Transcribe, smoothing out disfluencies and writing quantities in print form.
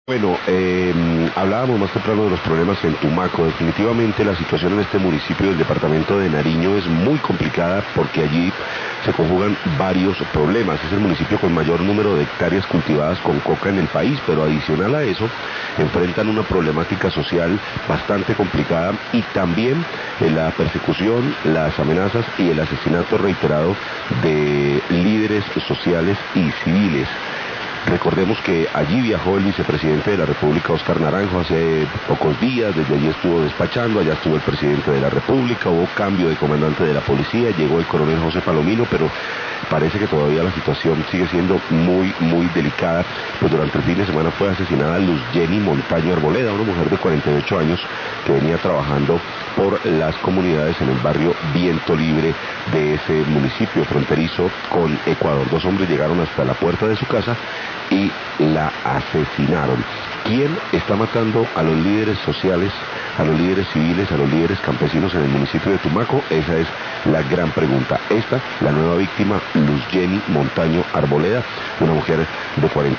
Bueno, hablábamos más temprano de los problemas en Tumaco. Definitivamente la situación en este municipio del departamento de Nariño es muy complicada porque allí se conjugan varios problemas. Es el municipio con mayor número de hectáreas cultivadas con coca en el país, pero adicional a eso enfrentan una problemática social bastante complicada y también la persecución, las amenazas y el asesinato reiterado de líderes sociales y civiles. Recordemos que allí viajó el vicepresidente de la República, Óscar Naranjo, hace pocos días. Desde allí estuvo despachando, allá estuvo el presidente de la República, hubo cambio de comandante de la policía, llegó el coronel José Palomino, pero parece que todavía la situación sigue siendo muy delicada. Pues durante el fin de semana fue asesinada Luz Jenny Montaño Arboleda, una mujer de 48 años que venía trabajando por las comunidades en el barrio Viento Libre de ese municipio fronterizo con Ecuador. Dos hombres llegaron hasta la puerta de su casa y la asesinaron. ¿Quién está matando a los líderes sociales, a los líderes civiles, a los líderes campesinos en el municipio de Tumaco? Esa es la gran pregunta. Esta, la nueva víctima, Luz Jenny Montaño Arboleda, una mujer de 40